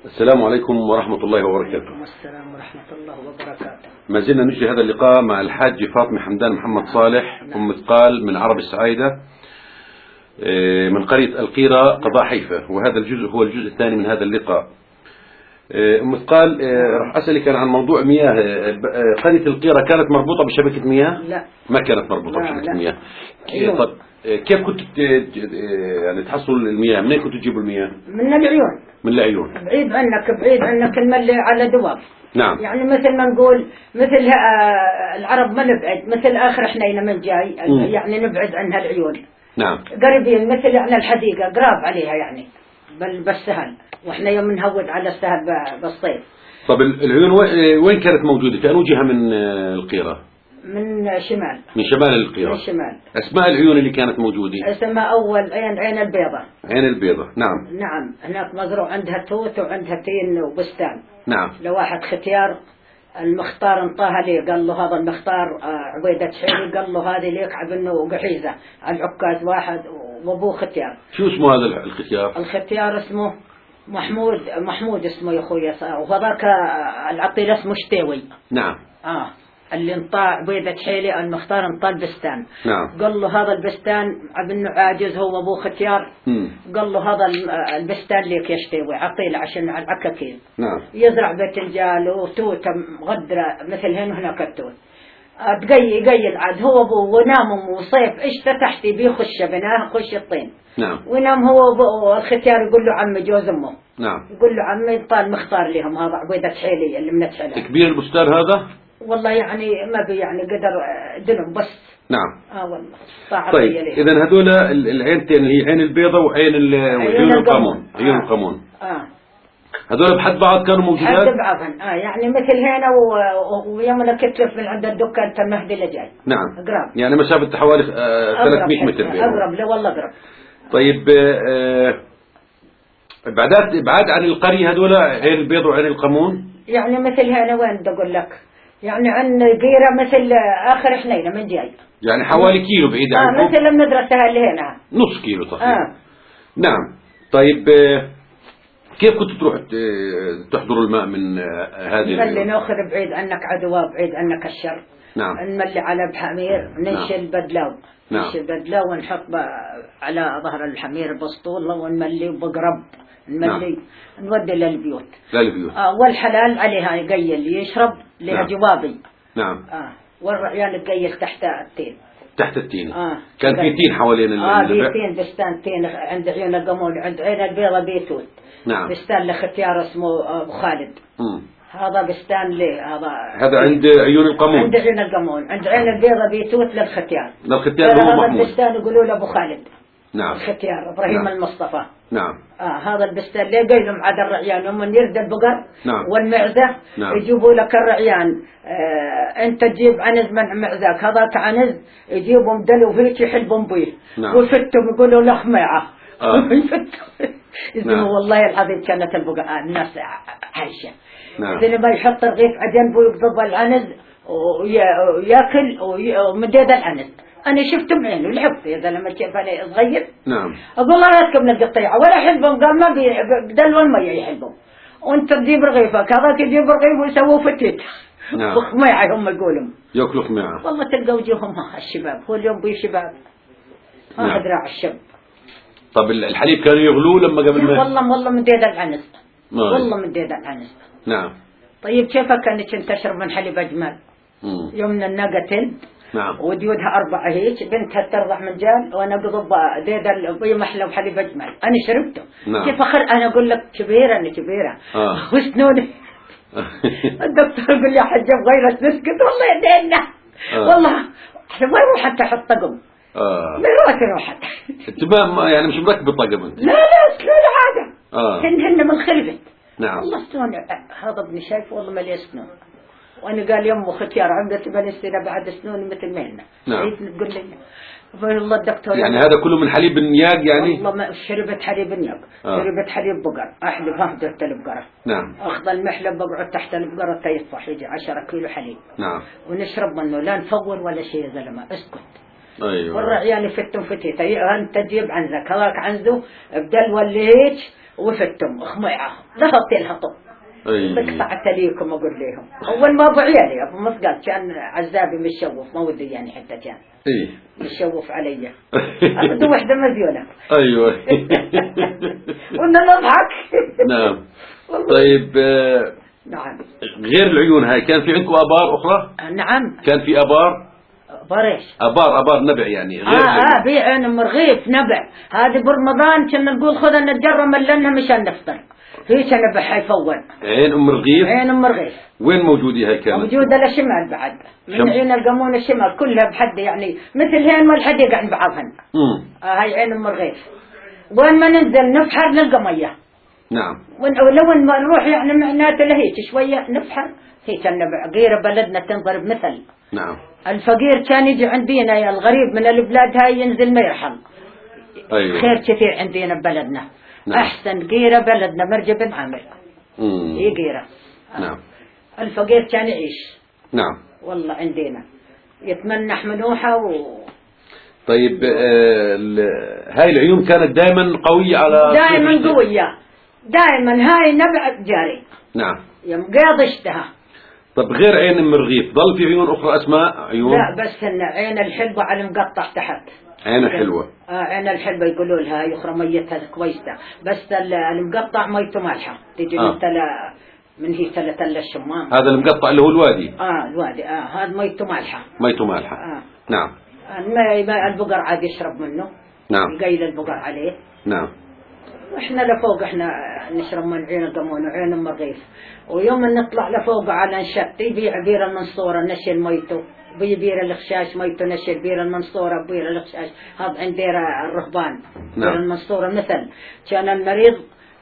السلام عليكم ورحمة الله وبركاته. وعليكم السلام ورحمة الله وبركاته. ما زلنا نجري هذا اللقاء مع الحاج فاطمة حمدان محمد صالح أم مثقال من عرب السعيدة من قرية القيرة قضاء حيفا، وهذا الجزء هو الجزء الثاني من هذا اللقاء. أم مثقال، راح أسألك عن موضوع مياه. قرية القيرة كانت مربوطة بشبكة مياه؟ لا، ما كانت مربوطة بشبكة مياه. طب كيف كنت يعني تحصلوا المياه؟ منين كنتوا تجيبوا المياه؟ من العيون. من العيون. بعيد عنك الملي على دواب. نعم. يعني مثل ما نقول مثل العرب ما نبعد، مثل آخر حنينة من جاي يعني نبعد عنها العيون. نعم. قريبين مثل يعني الحديقة قراب عليها يعني بالسهل، واحنا يوم نهود على السهل بالصيف. طب العيون وين كانت موجودة؟ في أي جهة من القيرة؟ من شمال. من شمال القيرة. من شمال. أسماء العيون اللي كانت موجودة؟ اسمها أول عين البيضة. عين البيضة. نعم. نعم، هناك مزروع عندها توت وعندها تين وبستان. نعم. لواحد ختيار المختار انطاها لي، قال له هذا المختار عبيدة شعري، قال له هذه ليك عبنه قحيزة على العكاز واحد وابوه ختيار. شو اسمه هذا الختيار؟ الختيار اسمه محمود اسمه يا اخوي، وهذاك العقيل اسمه شتيوي. نعم. اللي انطى عبيدة حيلي المختار انطى البستان. نعم. قال له هذا البستان عبنه عاجز هو ابوه ختيار. قال له هذا البستان ليك يشتوي عقيل عشان على العكاكين. نعم. يزرع باذنجان وتوت مغدرة مثل هنا وهناك التوت. يقيل عاد هو ابوه ونام وصيف اشتا تحتي بيخش بناه خش الطين. نعم. ونام هو الختيار يقول له عمي جوز امه. نعم. يقول له عمي طال مختار لهم هذا عبيدة حيلي اللي من حيلها. كبير البستان هذا؟ والله يعني ما بي يعني قدر دنم بس. نعم. والله. طيب إذا هذول العينتين اللي هي عين البيضة وعين القمون. عيون القمون. هذول بحد بعض كانوا موجودات؟ بحد بعضهم. يعني مثل هنا ويوم انا كتلف من عند الدكان تمهدي لجاي. نعم. قراب. يعني مسافة حوالي 300 متر بينهم. أقرب، لا والله قرب. طيب بعد عن القرية هذول عين البيض وعين القمون؟ يعني مثل هنا وين بدي اقول لك؟ يعني عن قيرة مثل آخر حنينة من جاي. يعني حوالي كيلو بعيد عنكم؟ مثل المدرسة اللي هنا. نص كيلو تقريبا. نعم. طيب كيف كنت تروح تحضروا الماء من هذه نملي ناخذ بعيد عنك عدوى، بعيد عنك الشر. نعم. نملي على بحمير ننشل بدلاو. نعم. ننشل بدلاو ونحط على ظهر الحمير بسطول ونملي بقرب. نملي نودي للبيوت. والحلال عليها يقيل يشرب لها. نعم. جوابي. نعم. والرعيان يقيل تحت التين. تحت التين. كان في تين حوالين في تين بستان تين عند عيون القمون عند عين البيضة بيتوت. نعم. بستان لختيار اسمه أبو خالد. هذا بستان ليه هذا عند عيون القمون. عند عيون القمون عند عين البيضة بيتوت للختيار. للختيار هو محمود. هذا البستان يقولوا له أبو خالد. نعم. الختيار إبراهيم. نعم. المصطفى. نعم. هذا البستان ليه قيلهم عاد الرعيان هم يرد البقر. نعم. والمعزة. نعم. يجيبوا لك الرعيان. أنت تجيب عنز من معزاك هذاك عنز يجيبهم دلو فيك يحلبهم بيه. نعم. وفتهم يقولوا له خميعة. نعم. والله العظيم كانت البقر الناس عايشة. نعم. زي ما يحط الرغيف على جنبه ويقضب العنز وياكل ومديد العنز. أنا شفت بعيني ولعبت إذا لما كيف أنا صغير. نعم. أقول الله لا تكمل القطيعة ولا حلبهم قال ما بدلوا المية يحلبهم. وأنت تجيب رغيفك هذاك يجيب رغيف ويسووا فتيت. نعم. وخميعة هم يقولوا. ياكلوا خميعة. والله تلقوا وجوههم الشباب هو اليوم بي شباب. نعم. ذراع الشب. طب الحليب كانوا يغلوه لما قبل ما؟ والله مديد العنز. والله مديد العنز. نعم. طيب كيف كانت تشرب من حليب أجمل؟ يومنا الناقة تلد. نعم. وديودها 4 هيك بنتها ترضع من جال وانا قضب ديد البي محلى وحليب اجمل انا شربته. نعم. كيف انا اقول لك كبيره انا كبيره. وسنوني. الدكتور يقول لي يا حجه بغيرة نسكت والله يدينا. والله ما يروح حتى احط طقم. ما يروح حتى. انت يعني مش مركب الطقم انت؟ لا سنون عاده. هن من خلفت. نعم. والله سنون هذا ابني شايفه والله مليان سنون. وانا قال يمه ختيار عمري 8 سنين بعد سنوني مثل ما هنا. نعم. تقول لي والله الدكتور يعني هذا كله من حليب النياق يعني؟ والله ما شربت حليب النياق. شربت حليب بقر احلبها بدرت البقره. نعم. اخذ المحلب بقعد تحت البقره تيصح يجي 10 كيلو حليب. نعم. ونشرب منه لا نفور ولا شيء يا زلمه اسكت. ايوه. والرعيان يفتوا فتيته انت تجيب عنزك هذاك عنزه بدل ولا هيك وفتهم خميعة ضغطت لها طب بقطعت ليكم أقول لهم أول ما أبو عيالي أبو مسقط كان عزابي متشوف ما ودي يعني حتى كان متشوف علي أخذوا وحدة مزيونة أيوة قلنا نضحك. نعم. طيب نعم. غير العيون هاي كان في عندكم آبار أخرى؟ نعم. كان في آبار؟ آبار إيش؟ آبار نبع يعني غير بيع مرغيف نبع. هذه برمضان كنا نقول خذ نتجرم ملنا مشان نفطر. هيك نبع حيفون. عين رغيف؟ عين رغيف. وين موجودة هاي كانت؟ موجودة للشمال بعد. من عين القمون الشمال كلها بحد يعني مثل هين ما الحد يقعد بعضهن. هاي عين رغيف. وين ما ننزل نفحر للقمية. نعم. ولو ما نروح يعني معناته لهيك شوية نفحر هيك النبع غير بلدنا تنضرب مثل. نعم. الفقير كان يجي عندنا يا الغريب من البلاد هاي ينزل ما يرحم. أيوة. خير كثير عندنا ببلدنا. نعم. أحسن قيرة بلدنا مرجع بن عامر. هي قيرة. نعم. الفقير كان يعيش. نعم. والله عندنا يتمنح منوحة طيب هاي العيون كانت دائما قوية على دائما قوية دائما هاي نبع جاري. نعم. يوم قاض اشتهى. طب غير عين المرغيف ضل في عيون أخرى أسماء عيون؟ لا بس إن عين الحلوة على مقطع تحت. عين الحلوة. عين الحلوة يقولوا لها يخرى ميتها كويسة بس المقطع ميته مالحة تجي من هي تل الشمام. هذا المقطع اللي هو الوادي. الوادي هذا ميته مالحة. ميته مالحة. نعم. ما البقر عاد يشرب منه. نعم. يقيل البقر عليه. نعم. واحنا لفوق احنا نشرب من عين القمون وعين المرغيف ويوم نطلع لفوق على نشط يبيع بير المنصورة نشيل ميته بير الخشاش ميته نشيل بير المنصورة بير الخشاش هذا عند دير الرهبان. نعم. بير المنصورة مثل كان المريض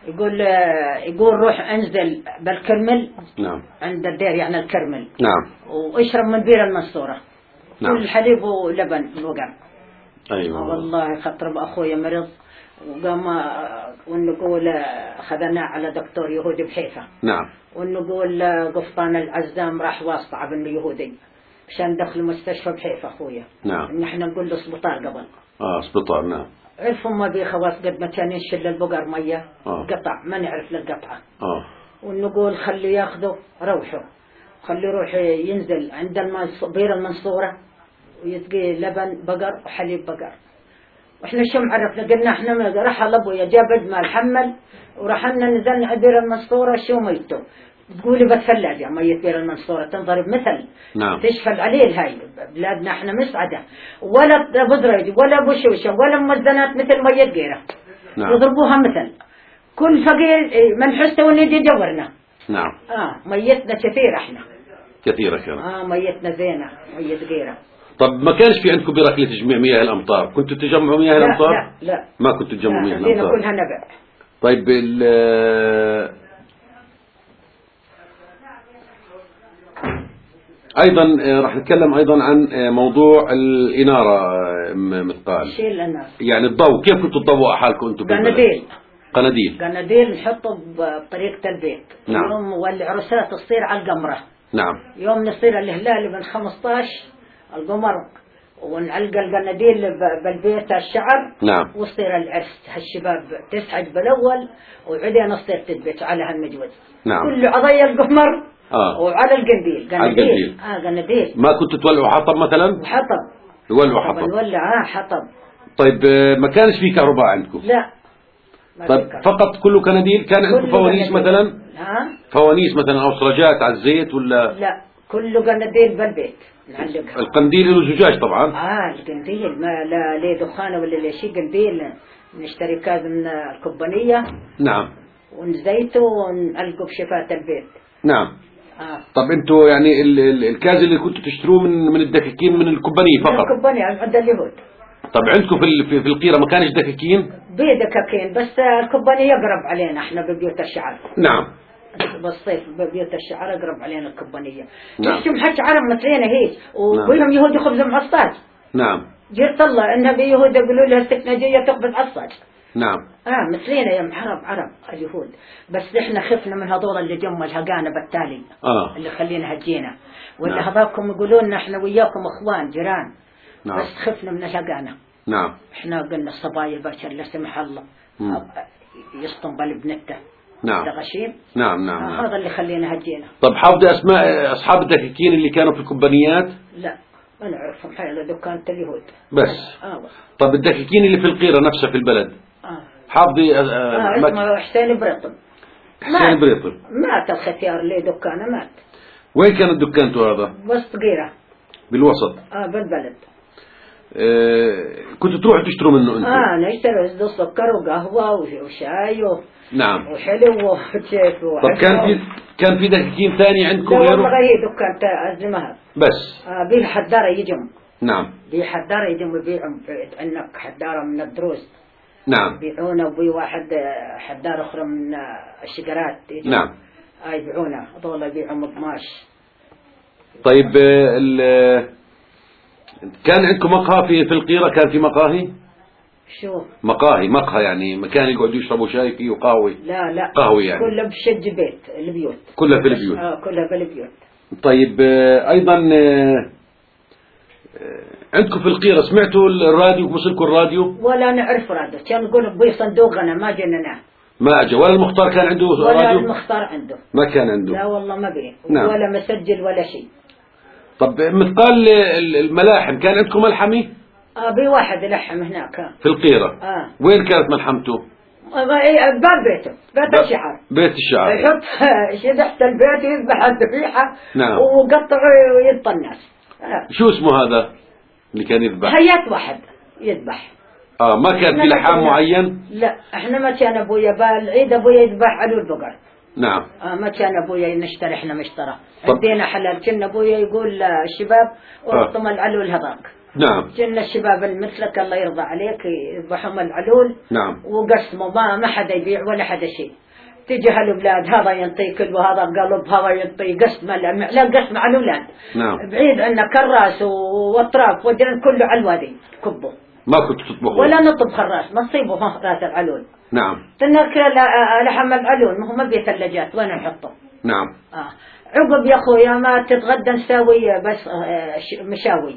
يقول روح انزل بالكرمل. نعم. عند الدير يعني الكرمل. نعم. واشرب من بير المنصورة. نعم. كل حليب ولبن الوقر. أيوة. والله خطر بأخويا مريض وقام ونقول خذنا على دكتور يهودي بحيفا. نعم. ونقول قفطان العزام راح واسطة ابن يهودي عشان دخل المستشفى بحيفا أخويا. نعم. نحن نقول له سبطار قبل. سبطار. نعم. عرفوا ما بي خواص قد ما كان ينشل البقر مية. قطع ما نعرف للقطعة. ونقول خلي ياخذوا روحوا خلي يروح ينزل عند بير المنصورة ويسقي لبن بقر وحليب بقر. واحنا شو عرفنا قلنا احنا ما راح ابويا جاب مال حمل ورحنا نزلنا بير المنصورة شو ميته تقولي بتفلج ميت بير المنصورة تنضرب مثل. نعم. تشفل عليه الهاي بلادنا احنا مسعدة ولا بدرج ولا بشوشة ولا ممزنات مثل ميت غيره. نعم. يضربوها مثل كل فقير من حسه ونجي جورنا. نعم. ميتنا كثير احنا كثيرة كانت. ميتنا زينة ميت غيره. طب ما كانش في عندكم برك لتجميع مياه الأمطار كنتوا تجمعوا مياه الأمطار؟ لا ما كنتوا تجمعوا مياه الأمطار كلها نبع. طيب أيضا راح نتكلم أيضا عن موضوع الإنارة مثقال شيء الإنارة يعني الضوء كيف كنتوا تضوءوا حالكم أنتم قناديل نحطه بطريقة البيت. نعم. يوم والعرسات تصير على القمرة. نعم. يوم نصير الهلال من 15 القمر ونعلق القناديل بالبيت الشعر. نعم. وصير العرس هالشباب تسعد بالأول وعدين نصير تثبت على هالمجوز. نعم. كله عضي القمر وعلى القنديل قناديل. ما كنتوا تولعوا حطب مثلا؟ حطب يولعوا حطب. نولع حطب. طيب ما كانش في كهرباء عندكم؟ لا. طيب فقط كله كناديل كان عندكم فوانيس مثلا؟ فوانيس مثلا أو سرجات على الزيت ولا؟ لا كله قناديل بالبيت نعلقها. القنديل له زجاج طبعا. القنديل ما لا ليه دخانه ولا ليه شيء قنديل نشتري كاز من الكوبانية. نعم. ونزيته ونعلقه بشفات البيت. نعم. طب انتوا يعني الكاز اللي كنتوا تشتروه من الدكاكين من الكوبانية فقط؟ من الكوبانية عند اليهود. طب عندكم في القيرة ما كانش دكاكين؟ دكاكين بس الكوبانية يقرب علينا احنا ببيوت الشعر. نعم. بالصيف ببيوت الشعر يقرب علينا الكوبانية. نعم. تشتم حج عرب مثلنا هيك وبيهم يهود يخبز معصات. نعم. جرت الله إنها بيهود يقولوا لها السكنجية تخبز عصات. نعم. مثلنا يا عرب اليهود بس احنا خفنا من هذول اللي جم الهجانة بالتالي. اللي خلينا هجينا ولا نعم. هذاكم يقولون لنا احنا وياكم اخوان جيران. بس خفنا من الهجانة. نعم. احنا قلنا الصبايا بشر لا سمح الله يسطنبل بنته. نعم. غشيم. نعم نعم. هذا اللي خلينا هجينا. طب حافظي أسماء أصحاب الدكاكين اللي كانوا في الكومبانيات؟ لا ما نعرفهم، حيلا دكانة اليهود بس. طب الدكاكين اللي في القيرة نفسها في البلد؟ حافظي اسمه حسين بريطل. حسين بريطل مات الختيار اللي دكانه مات. وين كانت دكانته هذا؟ وسط قيرة. بالوسط. بالبلد. كنتوا تروحوا تشتروا منه انتم؟ نشتري سكر وقهوة وشاي نعم. وحلو وكيف. طب كان في دكاكين ثاني عندكم غيره؟ لا والله هي دكان الزمهر بس. بيه حدارة يجم. نعم. بيه حدارة يجم ويبيعهم عندك حدارة من الدروس. نعم. بيعونه وبي واحد حدارة أخرى من الشجرات. نعم. يبيعونه هذول يبيعهم قماش. طيب كان عندكم مقهى في القيرة؟ كان في مقاهي؟ شو؟ مقهى يعني مكان يقعدوا يشربوا شاي فيه وقهوة؟ لا قهوة يعني كلها بشج بيت البيوت. كلها في البيوت. كلها في البيوت. طيب أيضا عندكم في القيرة سمعتوا الراديو؟ وصلكم الراديو؟ ولا نعرف راديو، كان نقول بي صندوقنا ما جينا. ما أجا. ولا المختار كان عنده راديو؟ ولا المختار عنده. ما كان عنده. لا والله ما بيه. نعم. ولا مسجل ولا شيء. طب مثقال الملاحم كان عندكم ملحمة؟ بي واحد لحم هناك في القيرة. وين كانت ملحمته؟ باب بيته، بيت الشعر. بيت الشعر. يحط تحت البيت يذبح الذبيحة. نعم. وقطع ويطلع الناس. شو اسمه هذا اللي كان يذبح؟ هيات واحد يذبح. ما كان في لحام معين؟ لا احنا ما كان ابويا بالعيد ابويا يذبح على البقر. نعم. ما كان ابويا نشتري احنا مشترى. عندنا حلال. كنا ابويا يقول للشباب ورطم العلول هذاك. نعم. كنا الشباب مثلك الله يرضى عليك يذبحهم العلول. نعم. وقسموا ما حدا يبيع ولا حدا شيء. تجي هالأولاد هذا ينطي كل وهذا قلب هذا ينطي قسم لا قسم على الأولاد. نعم. بعيد عنا كراس واطراف ودنا كله على الوادي كبه. ما كنت تطبخوا؟ ولا نطبخ الراس ما تصيبه راس العلول. نعم. تنك لحم العلول ما هو ما بيه ثلاجات وين نحطه. نعم. عقب يا اخويا ما تتغدى نساوي بس مشاوي.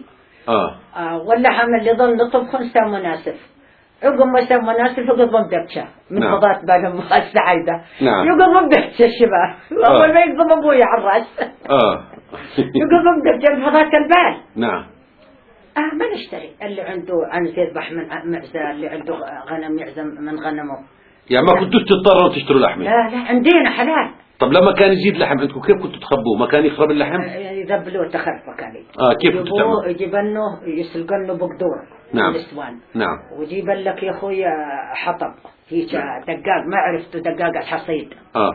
واللحم اللي ظل نطبخه نساوي مناسف. عقب ما سوى مناسف يقض مبدبشة من فضات بالهم السعيدة. نعم. يقض مبدبشة الشباب. أول ما يقضم أبوي على الرأس. يقض مبدبشة من فضات البال. نعم. ما نشتري اللي عنده عنز يذبح من معزة اللي عنده غنم يعزم من غنمه. يعني ما كنتوش تضطروا تشتروا لحمة؟ لا عندنا حلال. طب لما كان يزيد لحم عندكم كيف كنتوا تخبوه؟ ما كان يخرب اللحم؟ يذبلوه تخرفه كان. كيف كنتوا تعملوا؟ يجيبنه يسلقنه بقدور. نعم. الاسوان. نعم. ويجيب لك يا اخويا حطب هيك دقاق ما عرفته دقاق الحصيد.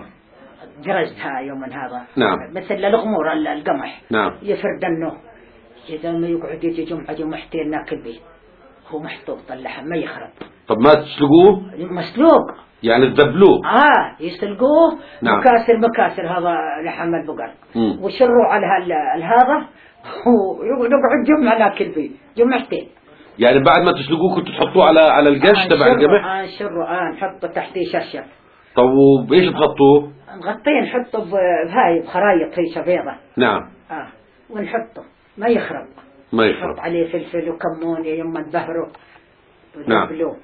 جرزتها يوم من هذا. نعم. مثل الغمور القمح. نعم. يفرد النه إذا ما يقعد يجي جمعة محتين ناكل به. هو محطوط اللحم ما يخرب. طب ما تسلقوه؟ مسلوق. يعني تذبلوه؟ يسلقوه. نعم. مكاسر هذا لحم البقر. وشروا على هذا ونقعد جمعة ناكل به جمعتين. يعني بعد ما تسلقوه كنتوا تحطوه على القش تبع القمح؟ نشره نحطه تحتيه شرشف. طب وبايش تغطوه؟ نغطيه نحطه بهاي بخرايط هي بيضة. نعم. ونحطه ما يخرب. نحط عليه فلفل وكمون يما نبهره. نعم.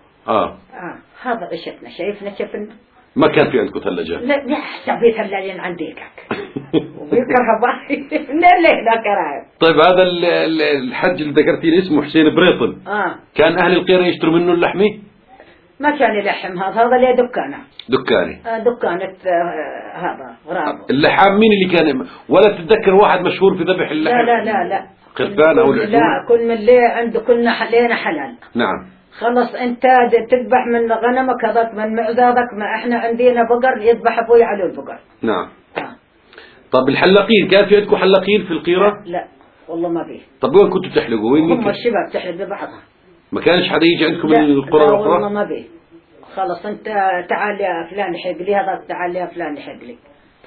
هذا عشتنا شايفنا شفنا. ما كان في عندكم ثلاجات؟ لا سبي ثلاجين عندك. وبيكرهبا لا كراهب. طيب هذا الحج اللي ذكرتي لي اسمه حسين بريطل. كان أهل القيرة يشتروا منه اللحمة؟ ما كان يلحم هذا ليه دكانه. دكانة هذا غراب. اللحام مين اللي كان؟ ولا تتذكر واحد مشهور في ذبح اللحم؟ لا قربان أو العجول؟ لا كل من اللي عنده كلنا حلال. نعم. خلص انت تذبح من غنمك هذاك من معزادك ما احنا عندنا بقر يذبح ابوي على البقر. نعم. طب الحلاقين كان في عندكم حلاقين في القيرة؟ لا والله ما بيه. طب وين كنتوا تحلقوا؟ وين هم الشباب تحلق ببعضها. ما كانش حدا يجي عندكم من القرى الأخرى؟ لا والله ما بيه. خلص انت تعال يا فلان يحق لي هذاك تعال يا فلان يحق لي.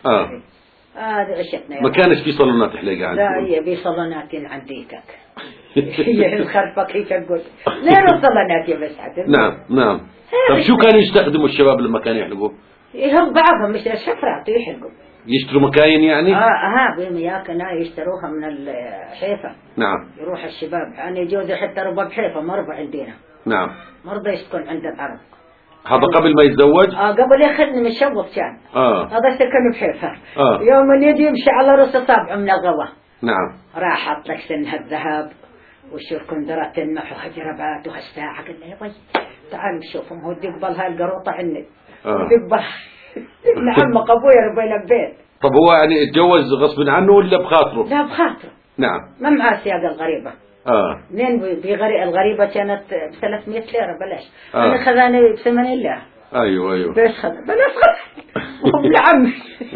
هذا عشتنا. ما كانش في صالونات حلاقة عندكم؟ لا هي في صالونات عنديك. هي الخرفك هيك تقول. لين الصالونات يا بس حتى. نعم. طب شو كانوا يستخدموا الشباب لما كانوا يحلقوا؟ هم بعضهم مش الشفرات يحلقوا. يشتروا مكاين يعني؟ بيمياكنا يشتروها من الحيفا. نعم. يروح الشباب أنا جوزي حتى ربى بحيفا مرضى عندنا. نعم. مرضى يسكن عند العرب. هذا قبل ما يتزوج؟ قبل ياخذني من شوط كان. هذا سكن بحيفا. يوم يجي يمشي على رأس صابع من الغوة. نعم. راح حط لك سنها الذهب وشوف كندرات النح وهجربات وهالساعة. قلت له يا بي تعال شوفهم هو يقبل هاي القروطة عني. يقبل ابن عمك أبويا ربينا البيت. طب هو يعني اتجوز غصب عنه ولا بخاطره؟ لا بخاطره. نعم. ما معاه سياقة الغريبة. منين الغريبة كانت ب 300 ليرة بلاش. أنا خذاني ب 80 ليرة. أيوه. بس خذ بلاش خذ. وابن عمي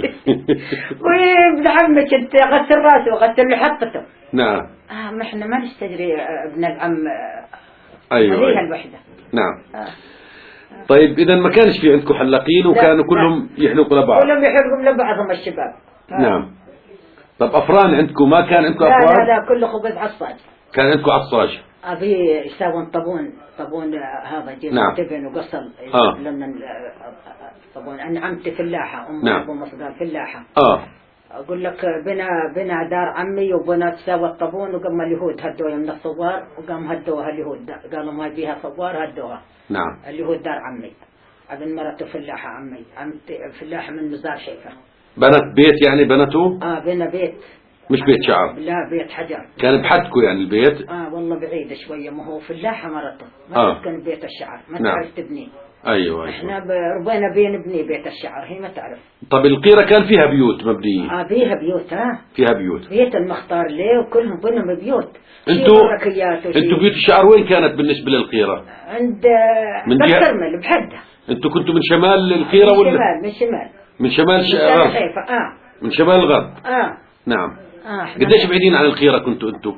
وابن عمي كنت غسل راسه وغسل لي حطته. نعم. ما احنا ما نستدري ابن العم. أيوه. الوحدة. نعم. طيب إذا ما كانش في عندكم حلاقين وكانوا كلهم يحلقوا لبعض؟ كلهم يحلقوا لبعضهم الشباب. نعم. طب أفران عندكم ما كان عندكم أفران؟ لا كله خبز عصاج. كان عندكم عصاج؟ أبي يساوون طبون هذا جيب. نعم. تبن وقصل. لما طبون أنا عمتي فلاحة أبو مصدر فلاحة. أقول لك بنا دار عمي وبنا تساوى الطبون وقام اليهود هدوها من الثوار وقام هدوها اليهود قالوا ما بيها ثوار هدوها. نعم. اليهود دار عمي ابن مرته فلاحة عمتي فلاحة من مزار شيفة. بنت بيت يعني بنته؟ بنا بيت. مش بيت شعر؟ لا بيت حجر. كان بحدكم يعني البيت؟ والله بعيد شوية ما هو فلاحة مرته ما كان بيت الشعر ما تعرف تبني. أيوة. احنا ربينا نبني بيت الشعر هي ما تعرف. طب القيرة كان فيها بيوت مبنية؟ فيها بيوت. فيها بيوت. بيت المختار ليه وكلهم بنوا بيوت. انتوا بيوت الشعر وين كانت بالنسبة للقيرة؟ عند بالكرمل بحدها. انتوا كنتوا من شمال القيرة ولا؟ من شمال. من شمال من شمال الغرب. نعم. قديش بعيدين عن القيرة كنتوا انتوا؟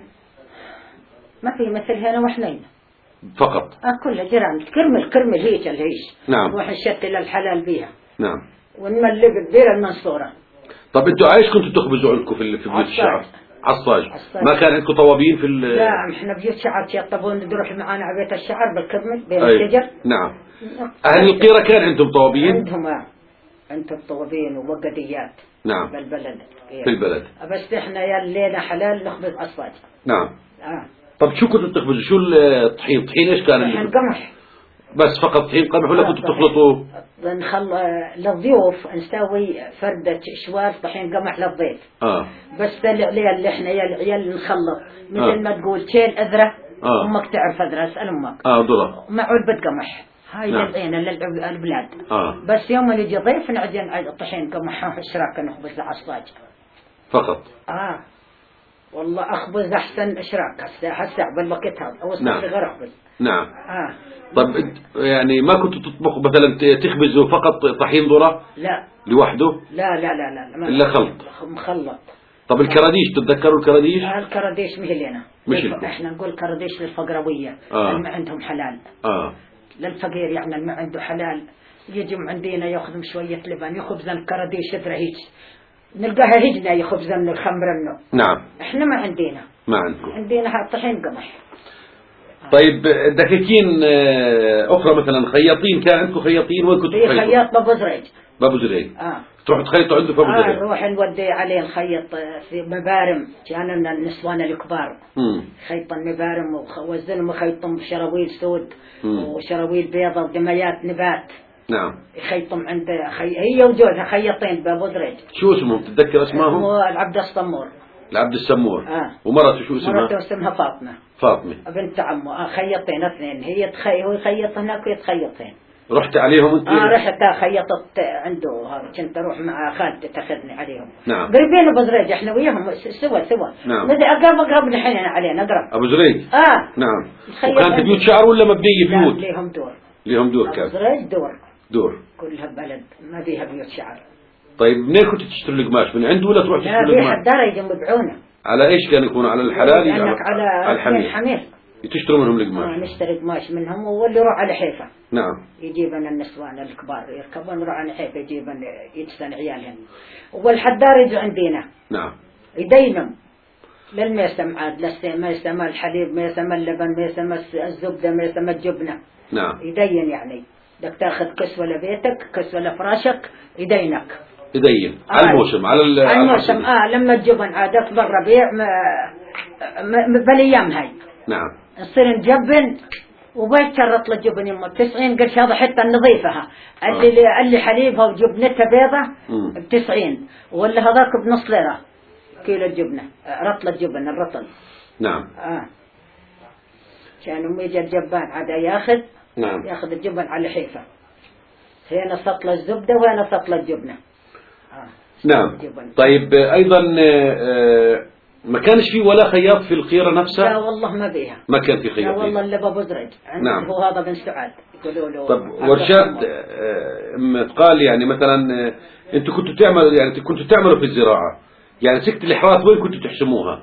ما في مثل هنا وحنين. فقط. كلها جيران كرمل هيك الهيش. نعم. نروح نشتل الحلال بيها. نعم. ونملق بير المنصورة. طب انتوا عايش كنتوا تخبزوا عندكم في بيوت الشعر؟ عصاج. ما كان عندكم طوابين في لا احنا بيوت شعر يطبون نروح معانا على بيت الشعر بالكرمل بين الشجر. نعم. أهل القيرة كان عندهم طوابين؟ عندهم طوابين ووقديات. نعم. بالبلد. في البلد. بس احنا يا الليلة حلال نخبز عصاج. نعم. طب شو كنتوا تخبزوا؟ شو الطحين؟ طحين ايش كان؟ طحين قمح. بس فقط طحين قمح ولا كنتوا تخلطوا؟ للضيوف نسوي فردة شوار طحين قمح للضيف. بس العيال اللي احنا يا العيال نخلط مثل ما تقول شيل أذرة. أمك تعرف أذرة اسأل أمك. ذرة. مع علبة قمح. هاي للعين للبلاد. بس يوم اللي يجي ضيف نعجن طحين قمح وشراكة نخبز عصاج. فقط. والله أخبز أحسن إشراك هسه بالوقت هذا أو صغير أخبز. نعم. طب يعني ما كنتوا تطبخوا مثلا تخبزوا فقط طحين ذرة؟ لا. لوحده؟ لا إلا خلط. مخلط. طب الكراديش تتذكروا الكراديش؟ الكراديش مش لنا. مش لنا. احنا نقول كراديش للفقروية. اللي عندهم حلال. للفقير يعني اللي ما عنده حلال يجي من عندنا ياخذ شوية لبن يخبز الكراديش هيك. نلقاها هجنة يخبز من الخمر منه. نعم. احنا ما عندنا. ما عندكم. عندنا طحين قمح. طيب دكاكين أخرى مثلا خياطين كان عندكم خياطين وين كنتوا تخيطوا؟ خياط بابو زريج. بابو زريج. تروحوا تخيطوا عنده في بابو زريج؟ نروح نودي عليه نخيط في مبارم كان النسوان الكبار. خيطا مبارم ووزنهم وخيطهم بشراويل سود وشراويل بيضة ودميات نبات. نعم. يخيطهم عنده هي وجوزها خيطين بابو زريج. شو اسمهم تتذكر اسمائهم؟ العبد السمور. العبد السمور. ومرته شو اسمها؟ مرته اسمها فاطمة. بنت عمه خيطين اثنين هي هو يخيط هناك ويتخيط هنا. رحت عليهم انت؟ رحت خيطت عنده هذا كنت اروح مع خالتي تاخذني عليهم. نعم. قريبين ابو زريج احنا وياهم سوا. نعم. بدي اقرب نحن علينا اقرب. ابو زريج. نعم. وكانت بيوت شعر ولا مبنيه بيوت؟ ليهم دور كان. ابو زريج دور. كلها بلد ما فيها بيوت شعر. طيب منين كنت تشتري القماش؟ من عنده ولا تروح تشتري القماش؟ لا في حداره يجوا يبيعونه. على ايش كان يكون؟ على الحلال؟ على الحمير. تشتروا منهم القماش؟ نشتري قماش منهم واللي يروح على حيفا. نعم. يجيبن النسوان الكبار يركبون يروح على حيفا يجيبن يدسن عيالهم. والحدار يجوا عندنا. نعم. يدينهم للميسم عاد ميسم الحليب ميسم اللبن ميسم الزبدة ميسم الجبنة. نعم. يدين يعني بدك تاخذ كسوة لبيتك كسوة لفراشك يدينك. يدين على الموسم على الموسم لما الجبن عادت بالربيع بالايام هاي. نعم. نصير نجبن وبيت شرط له جبن يمه ب90 قرش، هذا حتى نظيفها اللي حليبها وجبنتها بيضة ب90، ولا هذاك بنص ليرة كيلو الجبنة، رطل الجبن الرطل. نعم. كان أمي يجي الجبان عاد ياخذ، نعم، ياخذ الجبن على حيفه، هنا سطل الزبدة وهنا سطل الجبنة. نعم. طيب أيضا ما كانش في ولا خياط في القيرة نفسها؟ لا والله ما بيها، ما كان في خياط. لا والله إلا بابو زريج. نعم. هو هذا بن سعاد يقولوا له. طب ورشات قال يعني مثلا انتوا كنتوا تعملوا في الزراعة، يعني سكة الإحراث وين كنتوا تحسموها؟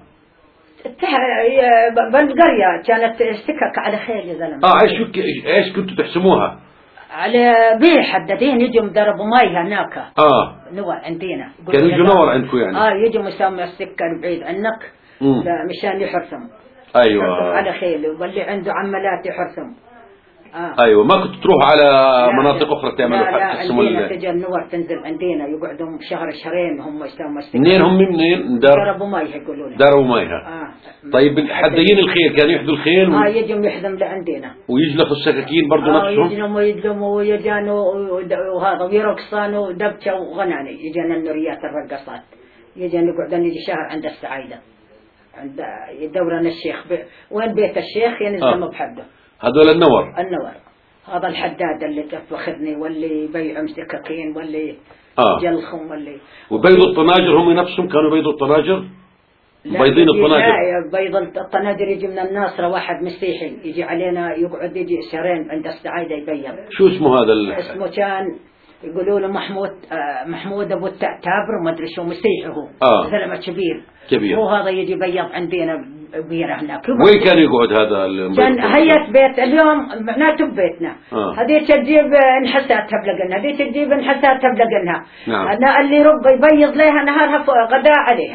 بالقرية كانت سكك على خيل يا زلمة. ايش كنتوا تحسموها؟ على بيه حددين يجوا مدربوا ماي هناك. نور عندنا. كانوا يجوا نور عندكم يعني؟ يجوا مسامع السكة بعيد عنك. لا مشان يحرثم. ايوه. يحرثم على خيل، واللي عنده عملات يحرثم. ايوه، ما كنت تروح على مناطق اخرى تعملوا تحسموا؟ لا تجي النور تنزل عندنا، يقعدوا شهر شهرين هم يساوموا السكة. منين؟ دربوا مايها يقولوا لنا. دربوا مايها. طيب حديين الخيل كانوا يحدوا الخيل يجوا يحدم لعندنا ويجلخوا السكاكين برضو نفسهم؟ يجنوا ويدلموا ويجانوا وهذا ويرقصانوا ودبكة وغناني، يجانا النوريات الرقصات، يجانا يقعدون يجي شهر عند السعايدة، عند يدورنا الشيخ وين بيت الشيخ ينزلوا بحده. هذول النور هذا الحداد اللي واخذني، واللي يبيعوا سكاكين، واللي جلخهم، واللي وبيضوا الطناجر هم نفسهم كانوا بيضوا الطناجر؟ بيضين الطناجر؟ لا، بيض الطناجر يجي من الناصرة، واحد مسيحي يجي علينا يقعد يجي شهرين عند السعايدة يبيض. شو اسمه هذا اسمه كان يقولوا له محمود ابو التعتابر، ما ادري شو، مسيحي هو. زلمه كبير. هو هذا يجي يبيض عندنا بيره هناك. وين كان يقعد هذا كان هيئة بيت اليوم معناته ببيتنا. هذيك تجيب انحساتها بلقنها، هذيك تجيب انحساتها بلقنها. نعم. انا اللي رب يبيض لها نهارها غداء عليها.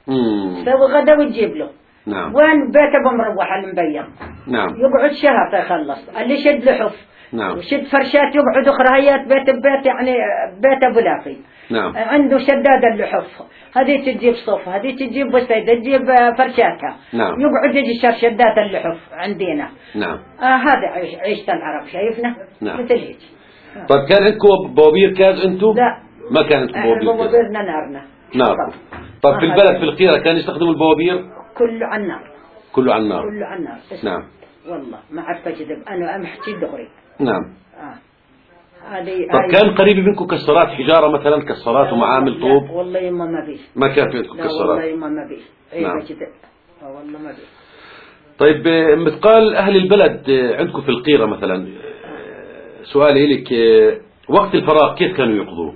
سوي غدا وتجيب له. نعم. وين بيته بمروح المبيض. نعم. يقعد شهر يخلص، اللي شد لحف. نعم. وشد فرشات يقعد اخرى، هيات بيت ببيت، يعني بيت ابو لافي. نعم. عنده شداد اللحف، هذه تجيب صوف، هذه تجيب بسيدة، تجيب فرشاتها. نعم. يقعد يجي شداد اللحف عندنا. نعم. هذا عيشة العرب، شايفنا. نعم. مثل هيك. طيب كان عندكم بوابير كاز انتم؟ لا، ما كان عندكم بوابير. بوابيرنا نارنا. نار. طب في البلد في القيرة كان يستخدموا البوابير؟ كله على النار. كله على النار. كله على النار. نعم. والله ما عرفت اكذب، انا امحكي دغري. نعم. طب كان قريب منكم كسرات حجارة مثلا، كسرات ومعامل طوب؟ لا والله يما ما بيه. ما كان في عندكم كسرات؟ لا والله يما ما بيه. نعم. والله ما بيه. طيب مثقال أهل البلد عندكم في القيرة مثلا، سؤالي لك، وقت الفراغ كيف كانوا يقضوه؟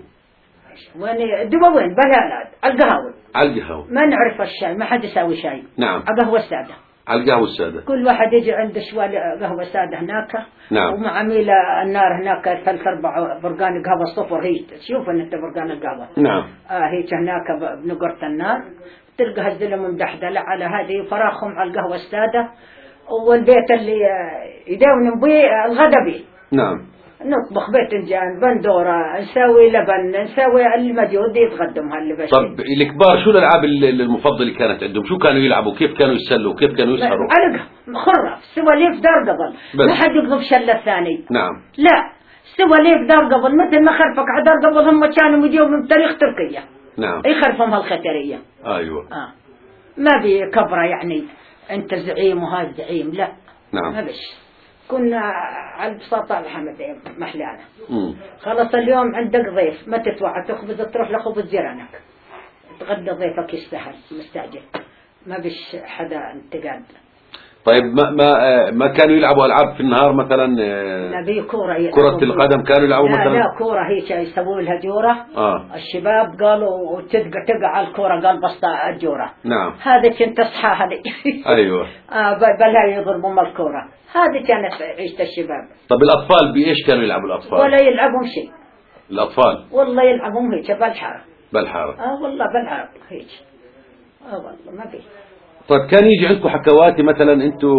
وين دواوين بلالات على القهوة. على القهوة. ما نعرف الشاي، ما حد يساوي شاي. نعم. على القهوة السادة. على القهوة السادة. كل واحد يجي عنده شوال قهوة سادة هناك. نعم. ومع ميلة النار هناك 3-4 برقان قهوة صفر، هي تشوف ان انت برقان القهوة. نعم. هيك هناك بنقرة النار، تلقى الزلمة مدحدلة على هذه فراخهم على القهوة السادة، والبيت اللي يداون بيه الغدا بيه. نعم. نطبخ باذنجان، بندورة، نسوي لبن، نسوي المجهود يتقدم هاللي بس. طب الكبار شو الالعاب المفضله اللي كانت عندهم؟ شو كانوا يلعبوا؟ كيف كانوا يسلوا؟ كيف كانوا يسهروا؟ علقة خرة سواليف دار قبل، ما حد يقضب شلة ثاني. نعم. لا، سواليف دار قبل، مثل ما خلفك على دار قبل هم كانوا يجوا من طريق تركيا. نعم. يخرفهم هالخترية. ايوه. ما بي كبرة يعني انت زعيم وهذا زعيم، لا. نعم. ما بش. كنا على البساطة الحمد محلانا. خلاص اليوم عندك ضيف، ما تتوعى تخبز تروح لخبز جيرانك، تغدى ضيفك يستاهل مستعجل، ما بش حدا انتقاد. طيب ما كانوا يلعبوا العاب في النهار مثلا؟ نبي كرة القدم كانوا يلعبوا مثلا؟ لا كرة هيك يسووا لها جورة. الشباب قالوا تقع على الكرة، قال بسطة الجورة. نعم. هذا كنت تصحى هذه. ايوه. بلها يضربوا من الكرة، هذه كانت عيشة الشباب. طب الأطفال بإيش كانوا يلعبوا الأطفال؟ ولا يلعبون شيء. الأطفال؟ والله يلعبون هيك بالحارة. بالحارة؟ والله بالحارة هيك. والله ما بيه. طيب كان يجي عندكم حكواتي مثلا، أنتوا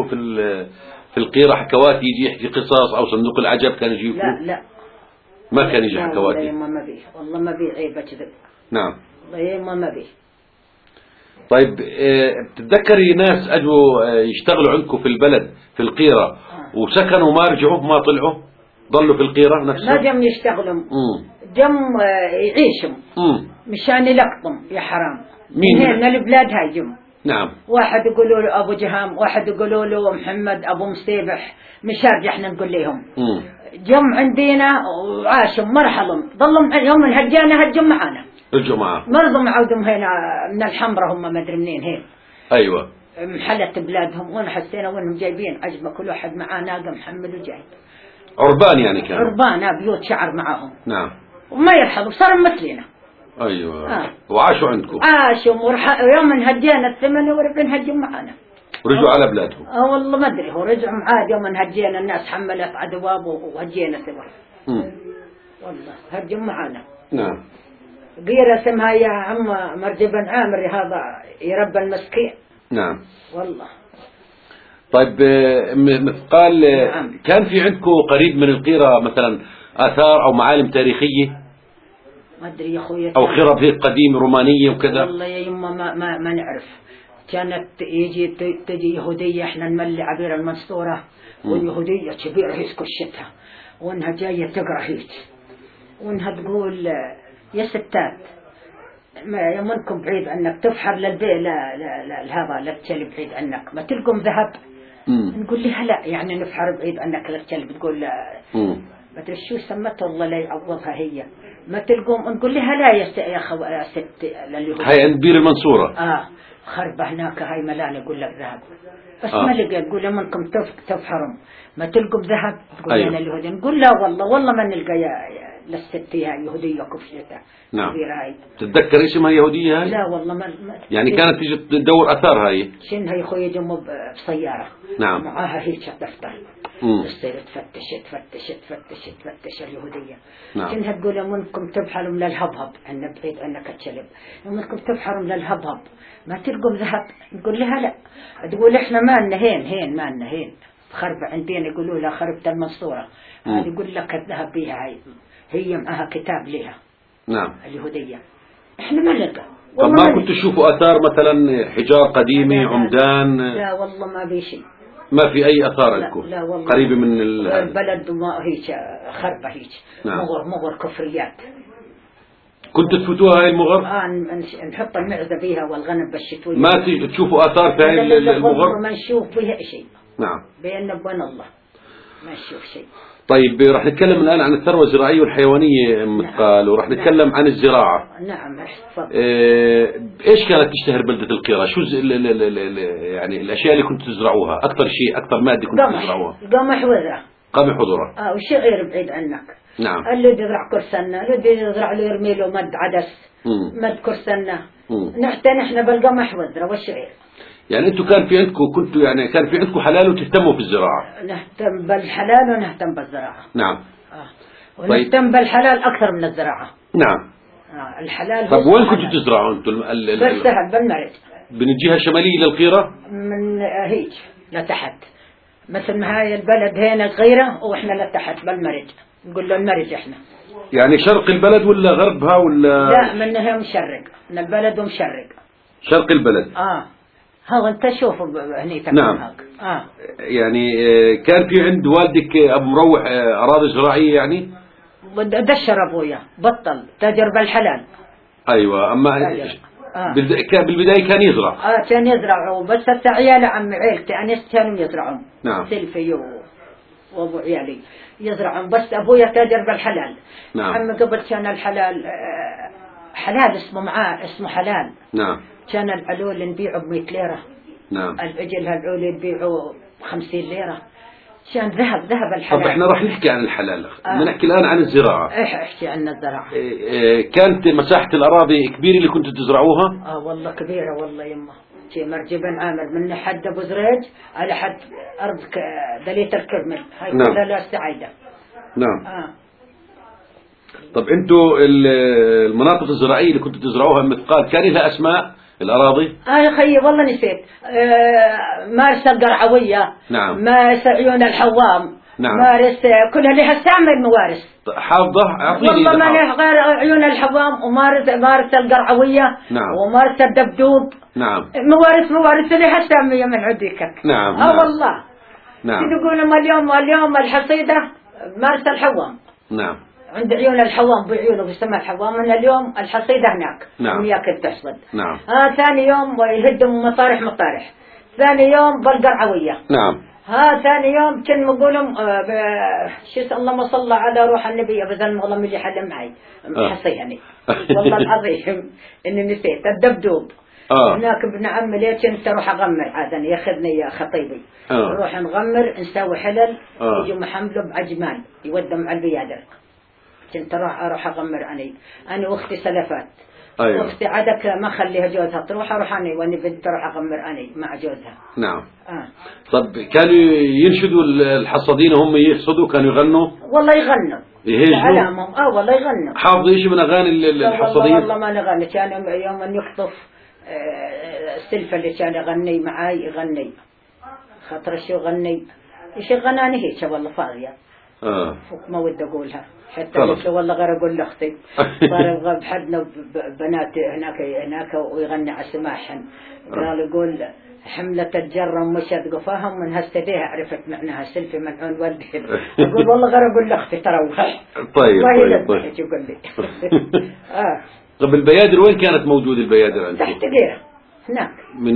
في القيرة حكواتي يجي يحكي قصص أو صندوق العجب كان يجيكم؟ لا ما كان يجي حكواتي؟ والله ما بيه، والله ما بيه عيب كذب. نعم. والله ما بيه. طيب بتتذكري ناس أجوا يشتغلوا عندكم في البلد في القيرة وسكنوا ما رجعوا ما طلعوا ضلوا في القيرة نفسها؟ ما جم يشتغلوا. جم يعيشوا. مشان يلقطهم يا حرام. مين؟ من البلاد هاي جم. نعم. واحد يقولوا له أبو جهام، واحد يقولوا له محمد أبو مستيبح، مشارج احنا نقول لهم. جم عندنا وعاشوا مرحلهم، ضلوا يوم هجانا هجم معانا. رجعوا معاه. مرضوا معودهم هنا من الحمرة، هم ما ادري منين هين. ايوه. محلت بلادهم، وانا حسينا وانهم جايبين عجبه كل واحد معاه ناقه محمل وجاي. عربان يعني كانوا. عربان بيوت شعر معاهم. نعم. وما يرحلوا صاروا مثلنا. ايوه. وعاشوا عندكم. عاشوا يوم هجينا الثمن وربنا هجم معانا. ورجعوا على بلادهم. والله ما ادري، هو رجعوا عاد يوم هجينا، الناس حملت عدواب وهجينا سوا. والله هجم معانا. نعم. قيرة اسمها يا عم مرجبا عامر هذا يربى المسكين. نعم. والله. طيب مثقال كان في عندكم قريب من القيرة مثلا آثار أو معالم تاريخية؟ ما أدري يا أخوي. أو خرب هيك قديمة رومانية وكذا؟ والله يا يما ما نعرف. كانت تجي يهودية، احنا نملي عبير المنصورة، واليهودية كبيرة هيك كشتها، وانها جاية تقرأ هيك، وانها تقول يا ستات ما يمنكم بعيد عنك تفحر للبيع لهذا للكلب بعيد عنك، ما تلقم ذهب. نقول لها لا، يعني نفحر بعيد عنك للكلب. تقول ما ادري شو سمتها، الله لا يعوضها هي. ما تلقم، نقول لها لا يا ست لليهود. هاي عند بير المنصورة. خربة هناك هاي ملان يقول لك ذهب، بس ما لقى. تقول منكم تفحرم ما تلقم ذهب. تقول لنا اليهودي. نقول لا والله ما نلقى يا للست هاي يهودية كفشتها. نعم. هاي تتذكر اسمها يهودية هاي؟ لا والله ما يعني كانت تيجي تدور أثار هاي. شنها يا أخوي جموا بسيارة. نعم. معاها هيك دفتر. تصير تفتش اليهودية. نعم. شنها تقول منكم تبحروا من الهبهب، أن بعيد عنك الكلب. منكم تبحروا من الهبهب ما تلقوا ذهب. نقول لها لا. تقول احنا ما لنا هين ما لنا هين. خربة عندنا يقولوا لها خربة المنصورة. هذه يقول لك الذهب بيها هي معها كتاب لها. نعم. اليهودية. احنا ما نلقى. طب ما كنتوا تشوفوا اثار مثلا حجار قديمة عمدان؟ لا والله ما في شيء. ما في اي اثار لكم؟ لا والله. قريبة من البلد وما هيك خربة هيك. نعم. مغر كفريات. كنتوا تفوتوها هاي المغر؟ نحط المعزة فيها والغنم بالشتوية. ما تشوفوا اثار في هاي المغر؟ ما نشوف فيها شيء. نعم. بيننا وبين الله ما نشوف شيء. طيب راح نتكلم الآن عن الثروة الزراعية والحيوانية مثقال، وراح نتكلم عن الزراعة. نعم. إيش كانت تشتهر بلدة القيرة؟ شو يعني الأشياء اللي كنتوا تزرعوها؟ أكثر شيء، أكثر مادة كنتوا تزرعوها؟ قمح وذرة. قمح وذرة. والشعير بعيد عنك. نعم. اللي يزرع كرسنة، اللي يزرع له يرمي له مد عدس، مد كرسنة. نحن بالقمح والذرة والشعير. يعني انتوا كان في عندكم حلال وتهتموا في الزراعة؟ نهتم بالحلال ونهتم بالزراعة. نعم. ونهتم بالحلال أكثر من الزراعة. نعم. الحلال. طب وين كنتوا تزرعوا انتم؟ بالسهل بالمرج. من الجهة الشمالية للقيرة؟ من هيك لتحت، مثل ما هاي البلد هنا غيره واحنا لتحت بالمرج، نقول له المرج احنا. يعني شرق البلد ولا غربها ولا؟ لا منها مشرق، من البلد ومشرق. شرق البلد. ها انت شوف هني تكون. نعم. يعني كان في عند والدك ابو مروح اراضي زراعيه يعني؟ دشر ابويا بطل تاجر بالحلال. ايوه. اما بالبدايه كان يزرع. كان يزرع، بس عيال عم عيلتي انا كانوا يزرعون. نعم. سلفي وابو عيالي يزرعون، بس ابويا تاجر بالحلال. نعم. عم قبل كان الحلال حلال اسمه حلال. نعم. كان العلول نبيعه ب100 ليرة. نعم. العجل هالعول يبيعوا ب50 ليرة. كان ذهب الحلال. طب احنا راح نحكي عن الحلال. نحكي الآن عن الزراعة. احكي عن الزراعة. كانت مساحة الأراضي كبيرة اللي كنتوا تزرعوها؟ والله كبيرة والله يمه. في مرجبا عامر من حد أبو زريج على حد أرض دليت الكرمل. هاي كلها لا سعيدة. نعم. طب انتوا المناطق الزراعية اللي كنتوا تزرعوها مثقال كان لها أسماء الأراضي؟ يا خيي والله نسيت. مارس القرعوية. نعم. مارس عيون الحوام. نعم. مارس كلها لها أسامي الموارس. حافظة؟ والله ما له غير عيون الحوام ومارس القرعوية. نعم. ومارس الدبدوب. نعم. موارس لها أسامي من عديكك. نعم. والله. نعم. يقولون اليوم الحصيدة مارس الحوام. نعم. عند عيون الحوام بعيونه بيسمى الحوام، من اليوم الحصيدة هناك. نعم. ياكل تحصد. نعم. ثاني يوم يهدم مطارح. ثاني يوم بالقرعوية. نعم. ثاني يوم كان يقولون اللهم صل على روح النبي ابدا المظلم اللي حل معي حصيني. والله العظيم اني نسيت الدبدوب. هناك ابن عمي ليش انت روح اغمر عادا ياخذني يا خطيبي. نروح نغمر نسوي حلل يجوا محمله بعجمان يودم على البيادر. كنت اروح اغمر انا واختي سلفات. أيوة. اختي عادك ما خليها جوزها تروح اني واني بنت اروح اغمر مع جوزها. نعم. طب كانوا ينشدوا الحصادين هم يحصدوا كانوا يغنوا؟ والله يغنوا. يهجنوا؟ والله يغنوا. حافظ ايش من اغاني الحصادين؟ والله ما نغني، كان يوم ان يخطف السلفة اللي كان يغني معاي يغني خاطر شو يغني ايش غناني هيك والله فاضية. فوق ما ودي اقولها حتى قلت له والله غير اقول لاختي صار بحدنا بنات هناك ويغني على سماحن. قال يقول حملة الجرة مشت قفاهم من هستديها عرفت معناها سلفي ملعون والدي. يقول والله غير اقول لاختي تروح. طيب يقول لي. طب البيادر وين كانت موجودة البيادر عندك؟ تحت قيرة هناك.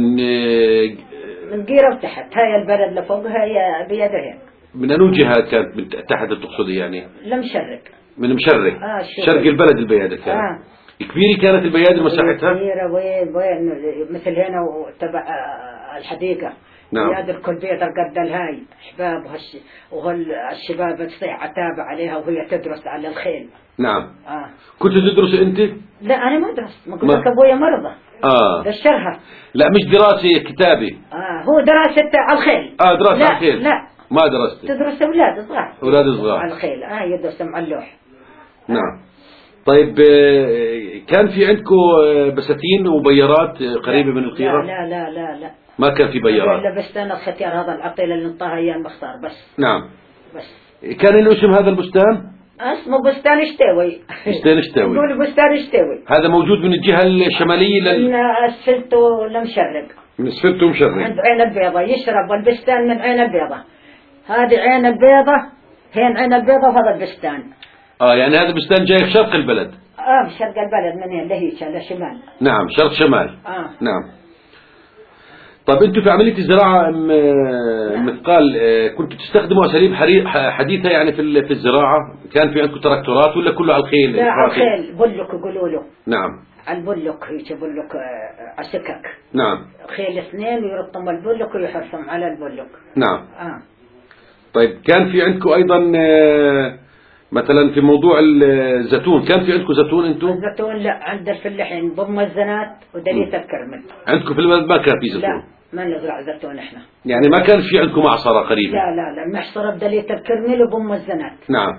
من قيرة وتحت، هاي البلد لفوقها هي بيادرين. من أنو جهة كانت من تحت تقصدي يعني؟ لمشرق. من مشرق. شرق البلد البيادر كانت. كبيرة كانت البيادر مساحتها؟ كبيرة وين مثل هنا وتبع الحديقة. نعم. بيادر كل بيادر قد الهاي أحباب والشباب تصيح عتابة عليها وهي تدرس على الخيل. نعم. كنت تدرس أنت؟ لا أنا ما درست، ما قلت لك أبويا مرضى. دشرها. لا مش دراسة كتابي. هو دراسة على الخيل. دراسة على الخيل. لا ما درست. تدرس أولاد صغار. أولاد صغار. على الخيل يدرس مع اللوح. نعم. طيب كان في عندكم بساتين وبيارات قريبة من القيرة؟ لا ما كان في بيارات. لا بستان الختيار هذا العقيل اللي انطاها ايام بختار بس. نعم. بس. كان له اسم هذا البستان؟ اسمه بستان اشتوي. بستان اشتوي. يقول بستان اشتوي. هذا موجود من الجهة الشمالية من اسفلته لمشرق. من اسفلته مشرق. عند عين البيضة يشرب البستان من عين البيضة. هذه عين البيضة، هين عين البيضة وهذا البستان. يعني هذا البستان جاي في شرق البلد. في شرق البلد من هين لهيك على شمال. نعم شرق شمال. نعم. طيب انتم في عملية الزراعة مثقال كنتوا تستخدموا اساليب حديثة يعني في الزراعة؟ كان في عندكم تراكتورات ولا كله على الخيل؟ لا على الخيل بلك يقولوا له. نعم. على البلك هيك بلك على سكك. نعم. خيل اثنين ويرطم البلك ويحرصهم على البلك. نعم. طيب كان في عندكم ايضا مثلا في موضوع الزيتون، كان في عندكم زيتون انتم؟ الزيتون لا، عند الفلاحين بمزنات ودليت الكرمل. عندكم في البلد ما كان في زيتون؟ لا ما نزرع زيتون احنا. يعني ما كان في عندكم معصرة قريبة؟ لا المحصرة بدليت الكرمل وبمزنات. نعم.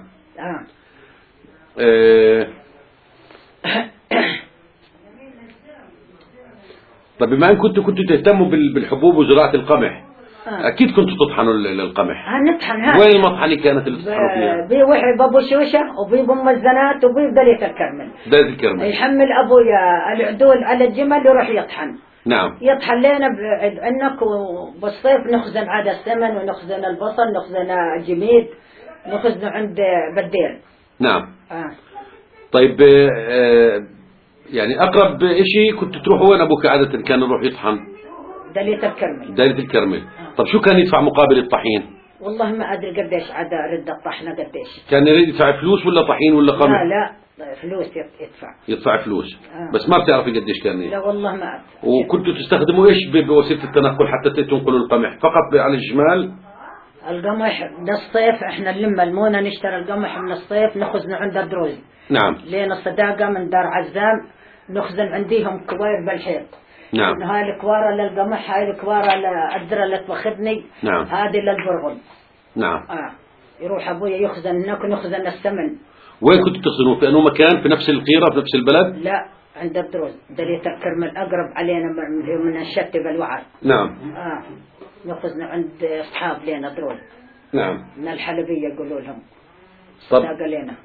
طب بما ان كنتوا تهتموا بالحبوب وزراعة القمح، اكيد كنتوا تطحنوا القمح. نطحن. هذا وين المطحنة كانت اللي تطحنوا فيها؟ بي وحي بابو شوشة وبي بمزنات وبي بدليت الكرمل. دليت الكرمل. يحمل ابويا العدول على الجمل يروح يطحن. نعم. يطحن لنا عندك وبالصيف نخزن عاد السمن ونخزن البصل نخزن الجميد نخزن عند بدير. نعم. طيب يعني اقرب اشي كنت تروحوا وين ابوك عادة كان يروح يطحن؟ دليت الكرمل. دليت الكرمل. طب شو كان يدفع مقابل الطحين؟ والله ما ادري قديش عاد رد الطحنه قديش. كان يريد يدفع فلوس ولا طحين ولا قمح؟ لا فلوس يدفع فلوس. بس ما بتعرفي قديش كان لا والله ما أعرف. وكنتوا تستخدموا ايش بوسيله التنقل حتى تنقلوا القمح؟ فقط على الجمال؟ القمح بالصيف احنا نلم المونه نشتري القمح من الصيف نخزنه عند الدروز. نعم. لين الصداقه من دار عزام نخزن عنديهم كوير بالحيط. نعم. هاي الكوارة للقمح، هاي الكوارة للأدرة اللي تواخذني. نعم. هذه للبرغل. نعم. يروح أبويا يخزن هناك ونخزن السمن. وين كنتوا تخزنوا؟ في أنه مكان في نفس القيرة في نفس البلد؟ لا عند الدروز دليت الكرمل أقرب علينا من الشتى بالوعر. نعم. نخزن عند أصحاب لنا دروز. نعم. من الحلبية يقولوا لهم. طب لنا.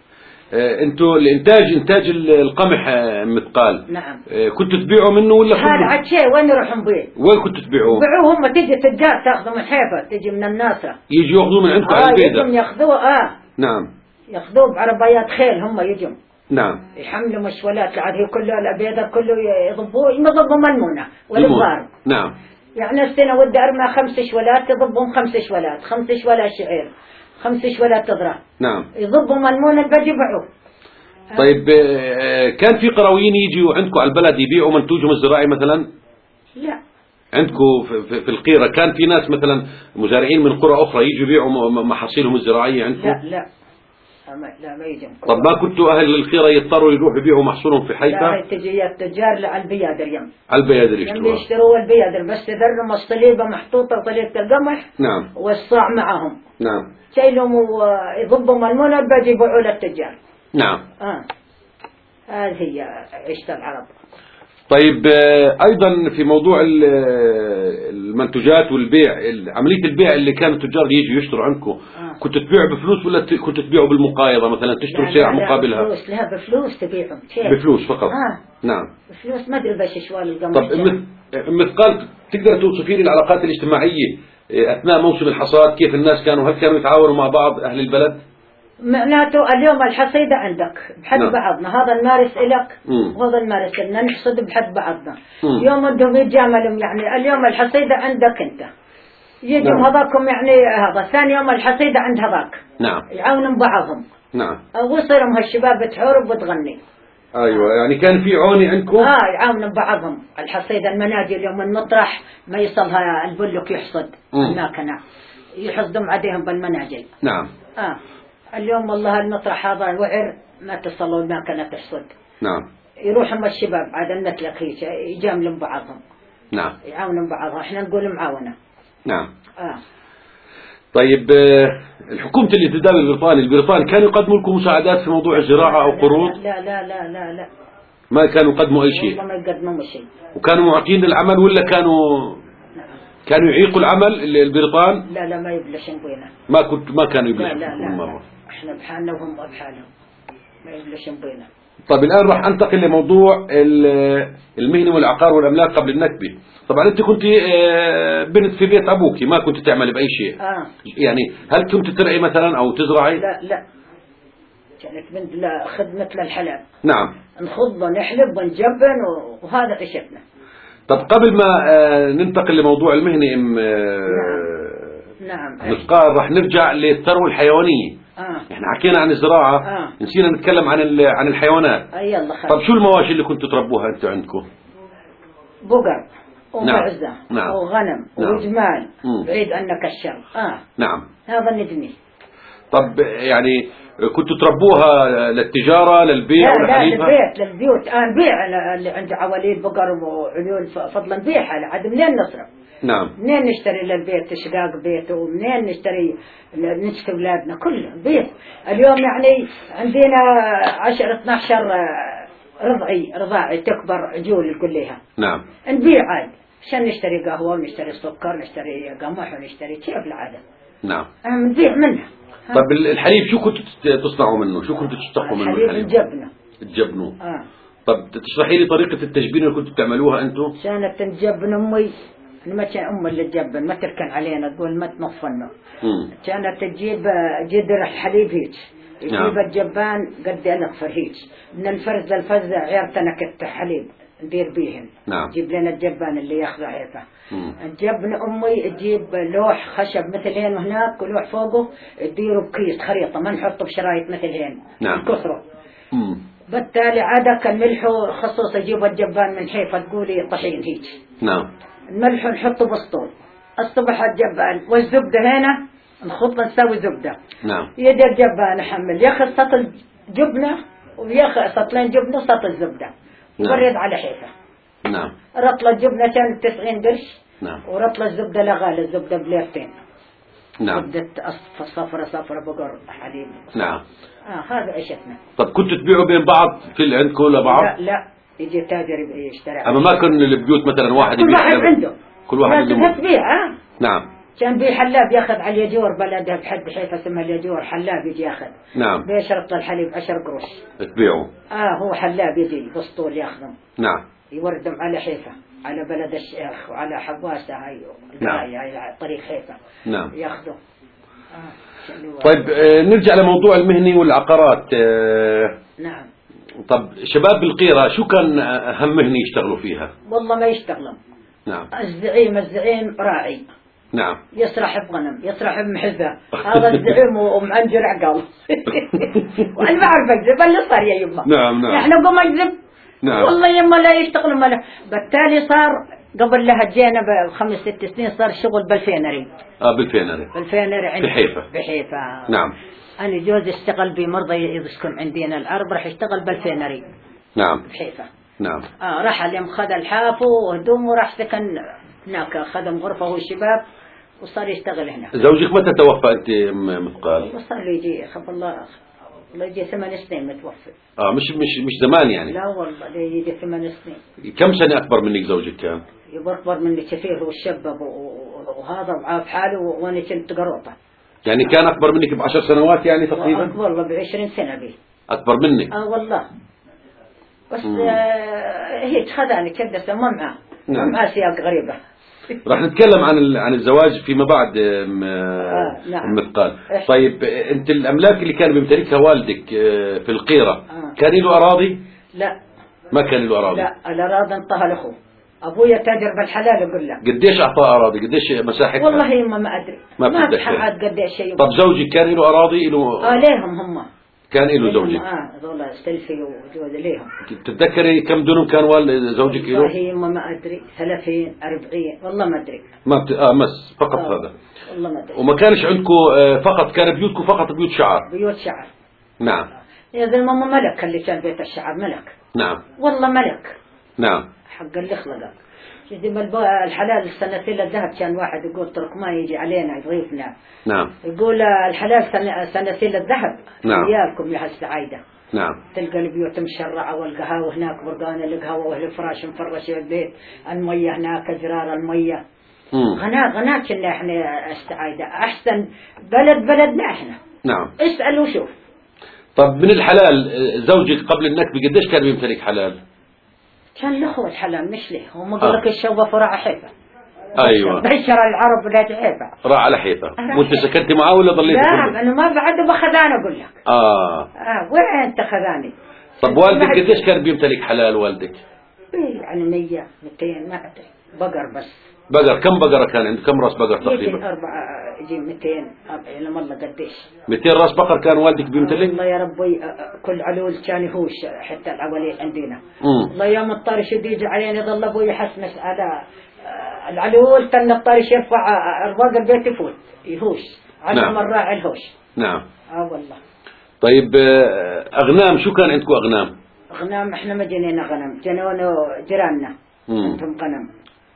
انتوا انتاج القمح مثقال. نعم. كنتوا تبيعوا منه ولا هذا عاد شيء وين نروح نبيع؟ وين كنتوا تبيعوه؟ بيعوه هم، تجي تجار تاخذه من حيفا، تجي من الناصرة يجي ياخذوه من عندكم على البيدة. يجوا ياخذوه. نعم. ياخذوه بعربيات خيل، هم يجوا. نعم. يحملوا مشولات العاد، هي كله الابيض كله يضبوه، يضبوا منمونه والبار. نعم. يعني السنه ودي ارمى 5 شولات، يضبهم 5 شولات، 5 شولات شعير، 5 شولات تضرع. نعم. يضبوا منمونه الباقي يبيعوه. طيب كان في قرويين يجوا عندكم على البلد يبيعوا منتوجهم الزراعي مثلا؟ لا. عندكم في القيرة كان في ناس مثلا مزارعين من قرى أخرى يجوا يبيعوا محاصيلهم الزراعية عندكم؟ لا ما يجوا. طب ما كنتوا أهل القيرة يضطروا يروحوا يبيعوا محصولهم في حيفا؟ لا، تجي التجار على البيادر على البيادر يشتروا البيادر، بس تذرهم الصليبة محطوطة وطريقة القمح. نعم. والصاع معهم. نعم. شايلهم ويضبوا منمونة الباقي يبيعوا للتجار. نعم. هذه هي عيشة العرب. طيب أيضا في موضوع المنتوجات والبيع، عملية البيع اللي كان التجار يجوا يشتروا عندكم، كنتوا تبيعوا بفلوس ولا كنتوا تبيعوا بالمقايضة مثلا، تشتروا سلع مقابلها؟ بفلوس. لا، بفلوس تبيعهم. بفلوس فقط. نعم. بفلوس، ما ادري باش شوال القمح. طب مثقال تقدر توصفي لي العلاقات الاجتماعية أثناء موسم الحصاد، كيف الناس هل كانوا يتعاونوا مع بعض أهل البلد؟ معناته اليوم الحصيدة عندك بحد بعضنا، هذا المارس إلك وهذا المارس لنا، نحصد بحد بعضنا. يوم بدهم يتجاملوا، يعني اليوم الحصيدة عندك أنت، يجوا هذاكم يعني هذا، ثاني يوم الحصيدة عند هذاك. نعم. يعاونوا بعضهم. نعم. وصيرهم هالشباب تحورب وتغني. أيوة، يعني كان في عوني عندكم؟ يعاونوا بعضهم. الحصيدة المناجل اليوم المطرح ما يصلها البلك يحصد الماكنة، يحصدهم عليهم بالمناجل. نعم. اليوم والله المطرح هذا وعر ما تصلوا الماكنة تحصد. نعم. يروحوا الشباب عاد مثلك هيك يجاملوا بعضهم. نعم. يعاونوا بعضهم، احنا نقول معاونة. نعم. طيب الحكومة الانتداب البريطاني كانوا يقدموا لكم مساعدات في موضوع الزراعة أو قروض؟ لا لا لا لا لا. ما كانوا يقدموا أي شيء؟ والله ما يقدموا شيء. وكانوا معطين العمل ولا كانوا يعيقوا العمل البريطان؟ لا ما يبلشن بينا. ما كانوا يبلشن. لا احنا بحالنا وهم بحالهم، ما يبلشن بينا. طيب الآن راح أنتقل لموضوع المهنة والعقار والأملاك قبل النكبة. طبعا أنت كنت بنت في بيت أبوك، ما كنت تعمل بأي شيء. يعني هل كنت ترعي مثلا أو تزرعي؟ لا كانت بنت خدمة للحلب. نعم. نخض ونحلب ونجبن وهذا عيشتنا. طب قبل ما ننتقل لموضوع المهنة نعم. مثقال راح نرجع للثروة الحيوانية. احنا حكينا عن الزراعة، نسينا نتكلم عن الحيوانات. يلا خلص. طب شو المواشي اللي كنتوا تربوها انتوا عندكم؟ بقر ومعزة. نعم. وغنم. نعم. وجمال. بعيد عنك الشر. نعم. هذا ندمي. طب يعني كنتوا تربوها للتجارة للبيع ولا حليبها؟ لا للبيوت. نبيع اللي عندي عواليد بقر وعيون فضلا نبيعها لعد منين نصرف. نعم. منين نشتري للبيت شقاق بيت، ومنين نشتري أولادنا كله بيت. اليوم يعني عندنا 10-12 رضاعي تكبر عجول كلها. نعم. نبيع عاد عشان نشتري قهوة ونشتري سكر ونشتري قمح ونشتري كيف العادة. نعم. نبيع منها. طب الحليب شو كنتوا تصنعوا منه؟ شو كنتوا تشتقوا منه الحليب؟ تجبنوا. طب تشرحي لي طريقة التجبين اللي كنتوا تعملوها انتم؟ كانت تجبن امي، ما كان امي اللي تجبن، ما تركن علينا تقول ما تنصفنا. كانت تجيب جدر الحليب هيك، يجيب الجبان قد نغفر هيك من الفرز للفزة عيار تنكت حليب ندير بيهن. نعم. جيب لنا الجبان اللي ياخذه هيك. جبن امي تجيب لوح خشب مثل هين وهناك ولوح فوقه تديره بكيس خريطة، ما نحطه بشرايط مثل هين. نعم. كثره. بالتالي عادة كان ملحه خصوصا يجيب الجبان من حيفا تقولي طحين هيك. نعم. الملح نحطه بسطول الصبح الجبان، والزبدة هنا نخط نسوي زبدة. نعم. يدير جبان نحمل ياخذ سطل جبنة وياخذ سطلين جبنة وسطل زبدة. وبرد على حيفا. نعم. رطلة جبنة كانت 90 قرش. نعم. ورطلة الزبدة لغالي، الزبدة بليرتين. نعم. زبدة صفرة بقر حليب. نعم. هذا عيشتنا. طب كنتوا تبيعوا بين بعض في عندكم لبعض؟ لا يجي تاجر يشتري. أما ما كان البيوت مثلا واحد كل واحد عنده. كل واحد عنده. تبيع. نعم. كان بي حلاب ياخذ على اليدور بلده بحد حيفا اسمها اليدور، حلاب يجي ياخذ. نعم. بيشرب الحليب 10 قروش. تبيعه. هو حلاب يجي بسطول ياخذهم. نعم. يوردهم على حيفا، على بلد الشيخ وعلى حواسه هاي. نعم. هاي طريق حيفا. نعم. ياخذوا. طيب نرجع لموضوع المهني والعقارات. نعم. طب شباب القيرة شو كان أهم مهنة يشتغلوا فيها؟ والله ما يشتغلون. نعم. الزعيم راعي. نعم. يسرح بغنم، يسرح بمحزة، هذا الزعيم ومعنجر عقال. وأنا ما أعرف أكذب، اللي صار يا يما. نعم. نعم. نحن قم أكذب. نعم. والله يما لا يشتغلوا ما له. بالتالي صار قبل لها جينا بخمس 6 سنين صار شغل بالفينري. بالفينري. بالفينري عندي. بحيفا. بحيفا. نعم. أنا جوزي اشتغل بمرضى يسكن عندنا العرب، راح يشتغل بالفينري. نعم. بحيفا. نعم. راح اليوم خذ الحافو وهدومه وراح سكن هناك، خدم غرفة هو الشباب وصار يشتغل هنا. زوجك متى توفى أنت مثقال؟ وصار له يجي خف الله يجي 8 سنين متوفى. مش زمان يعني. لا والله يجي 8 سنين. كم سنة أكبر منك زوجك كان؟ أكبر مني كثير، هو الشباب وهذا وعاف حاله وأنا كنت قروطة. يعني كان أكبر منك ب10 سنوات يعني تقريبا؟ والله ب20 سنة به. أكبر منك؟ والله. بس هيك خذاني كدسة ما معاه. نعم. ما معاه سياق غريبة. راح نتكلم عن الزواج فيما بعد نعم. مثقال. طيب انت الاملاك اللي كان بيمتلكها والدك في القيرة كان له اراضي؟ لا ما كان له اراضي. لا الاراضي انطها لاخوه. ابويا تاجر بالحلال اقول لك. قديش اعطاه اراضي؟ قديش مساحتها؟ والله يما ما ادري. ما بتحقق قديش شيء. طب زوجك كان له اراضي له؟ ليهم هم. كان له زوجك؟ هذول سلفي وجوز ليهم. تتذكري كم دنم كان والد زوجك له؟ والله يما ما ادري 30 40 والله ما ادري. بس فقط هذا. والله ما ادري. وما كانش عندكم فقط، كان بيوتكم فقط بيوت شعر؟ بيوت شعر. نعم. يا زلمه ملك اللي كان بيت الشعر ملك. نعم. والله ملك. نعم. حق اللي خلقه. شدي الحلال السنتين الذهب كان واحد يقول تركمان يجي علينا يضيفنا. نعم. يقول الحلال سنتين الذهب. نعم. وياكم يا السعايدة. نعم. تلقى البيوت مشرعة والقهاوي هناك برقانة القهوة والفراش مفرش البيت، المية هناك جرار المية. غناء كنا احنا السعايدة أحسن بلدنا احنا. نعم. اسأل وشوف. طب من الحلال زوجك قبل النكبة قديش كان بيمتلك حلال؟ كان له الحلال مش له، هم قال لك الشوبة فرع حيفا. ايوه. بشر العرب ولا حيفا. راح على حيفا. وانت سكنت معاه ولا ضليت؟ لا انا ما بعد بخذاني اقول لك. وين انت خذاني؟ طب والدك قديش كان بيمتلك حلال والدك؟ يعني 100 200 ما ادري. بقر بس. بقر كم بقرة كان عنده؟ كم راس بقر تقريبا؟ يجي 200 لما الله قديش. 200 راس بقر كان والدك بيمتلك؟ الله يا ربي كل علول كان يهوش حتى العوالين عندنا. الله يوم الطارش يجي علينا يظل ابوي يحسمس على العلول كان الطارش يرفع رواق البيت يفوت يهوش على نعم. الراعي الهوش. نعم. والله. طيب اغنام شو كان عندكم اغنام؟ اغنام احنا ما جنينا غنم، جنونا جيراننا. عندهم غنم.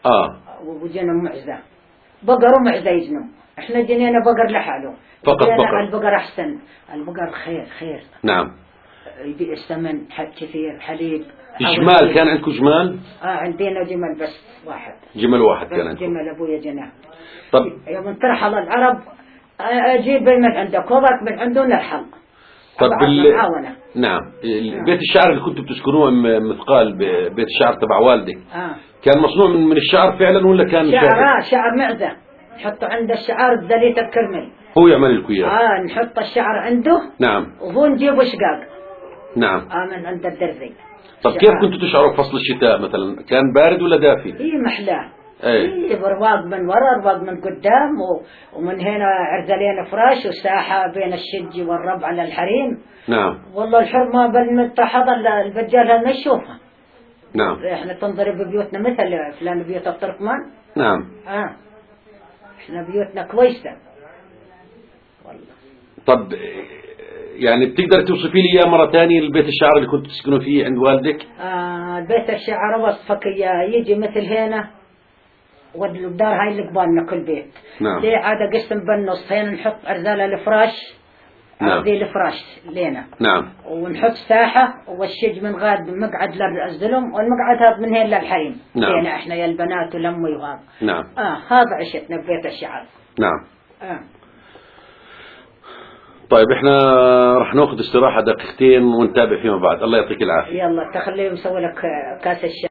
وجينا معزة بقر ومعزة يجنوا، احنا جنينا بقر لحاله. فقط بقر. البقر احسن، البقر خير. نعم. يبيع الثمن كثير حليب. جمال كان عندكم جمال؟ عندنا جمل بس واحد. جمل واحد كان عندكم. جمل ابويا جناه. طب يوم ترحل العرب اجيب من عندك وضعك من عندنا الحل. طب نعم. بيت الشعر اللي كنتوا بتسكنوه مثقال بيت الشعر تبع والدك كان مصنوع من الشعر فعلا ولا كان شعر معزة نحطه عند الشعر بزليت الكرمل هو يعمل لكم اياه؟ نحط الشعر عنده. نعم. وهو نجيبه شقاق. نعم. من عند الدرزي. طب كيف كنتوا تشعروا فصل الشتاء مثلا؟ كان بارد ولا دافي؟ محلاه. برواق من ورا رواق من قدام ومن هنا عرزلين فراش وساحة بين الشج والربع على الحريم. نعم. والله الحرمة بالمتحضة البجال هذا نشوفها. نعم. احنا تنظر ببيوتنا مثل فلان بيوت التركمان. نعم. احنا بيوتنا كويسة والله. طب يعني بتقدر توصفي لي اياه مرة ثانية البيت الشعر اللي كنت تسكنوا فيه عند والدك؟ بيت الشعر وصفك اياه يجي مثل هنا والدار هاي اللي قبالنا كل بيت. نعم. ليه عادة قسم بالنص هنا نحط أرزال الفراش نعم. هذه الفراش لينا. نعم. ونحط ساحة والشج من غاد مقعد للزلم والمقعد هذا من هين للحريم. نعم. لينا احنا يا البنات ولمي وهذا. نعم. هذا عشتنا ببيت الشعر. نعم. طيب احنا راح ناخذ استراحة دقيقتين ونتابع فيما بعد. الله يعطيك العافية. يلا تخليهم يسوي لك كاس الشاي.